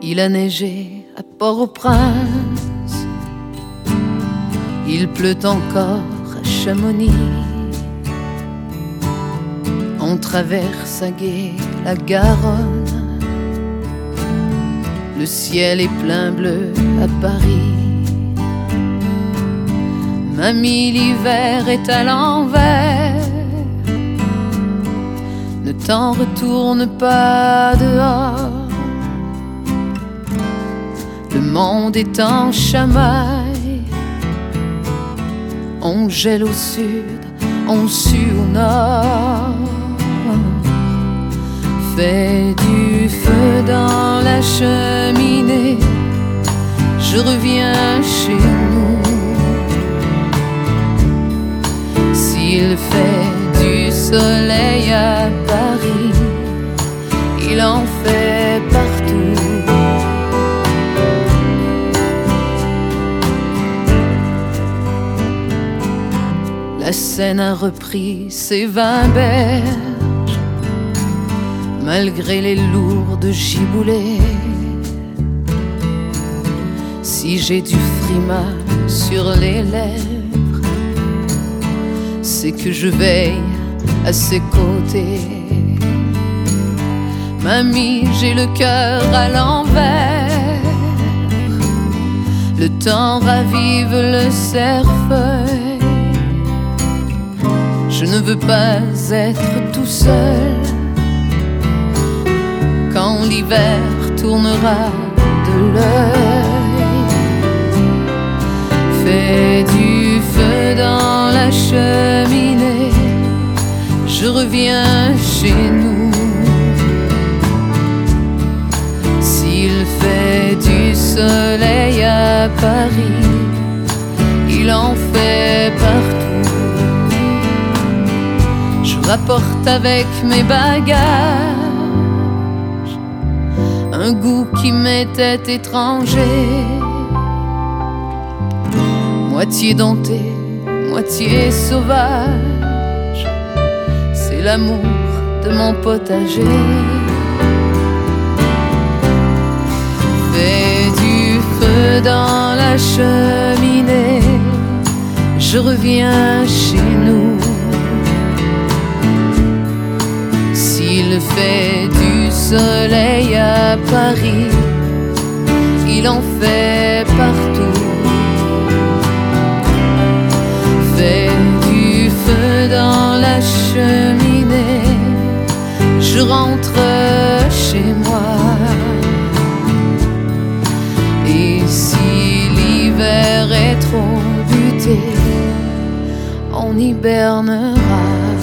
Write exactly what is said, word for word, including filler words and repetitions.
Il a neigé à Port-au-Prince, il pleut encore à Chamonix. On traverse à gué la Garonne, le ciel est plein bleu à Paris. Mamie, l'hiver est à l'envers, ne t'en retourne pas dehors. Le monde est en chamaille, on gèle au sud, on sue au nord. Fais du feu dans la cheminée, je reviens chez nous. S'il fait du soleil à Paris, il en fait partout. La Seine a repris ses vingt berges, malgré les lourdes giboulées. Si j'ai du frima sur les lèvres, c'est que je veille à ses côtés. Mamie, j'ai le cœur à l'envers, le temps ravive le cerfeuil. Je ne veux pas être tout seul quand l'hiver tournera de l'œil. Fais du feu dans la cheminée, je reviens chez nous. S'il fait du soleil à Paris, il en fait partout. Je rapporte avec mes bagages un goût qui m'était étranger, moitié denté, moitié sauvage. C'est l'amour de mon potager. Fais du feu dans la cheminée, je reviens chez nous. S'il fait du soleil à Paris, il en fait partout. Fais du feu dans la cheminée, je rentre chez moi. Et si l'hiver est trop buté, on hibernera.